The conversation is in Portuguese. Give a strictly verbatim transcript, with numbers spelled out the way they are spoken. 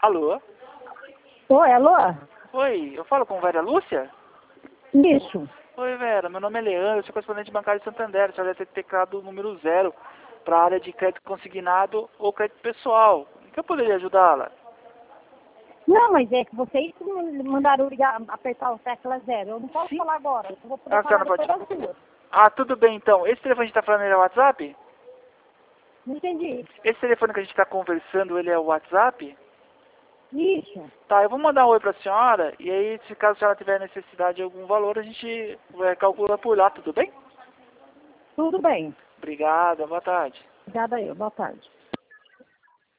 Alô? Oi, alô? Oi, eu falo com Vera Lúcia? Isso. Oi, Vera, meu nome é Leandro, eu sou correspondente bancário de Santander. Você deve ter teclado o número zero para a área de crédito consignado ou crédito pessoal. Em que eu poderia ajudá-la? Não, mas é que vocês que me mandaram ligar, apertar o tecla zero. Eu não posso Sim. falar agora. Eu vou poder Ah, a senhora falar não depois pode... das duas. Ah, tudo bem então. Esse telefone que a gente está falando ele é o WhatsApp? Não entendi. Esse telefone que a gente está conversando, ele é o WhatsApp? Isso. Tá, eu vou mandar um oi para a senhora e aí, se caso a senhora tiver necessidade de algum valor, a gente é, calcula por lá, tudo bem? Tudo bem. Obrigado, boa tarde. Obrigada aí. Boa tarde.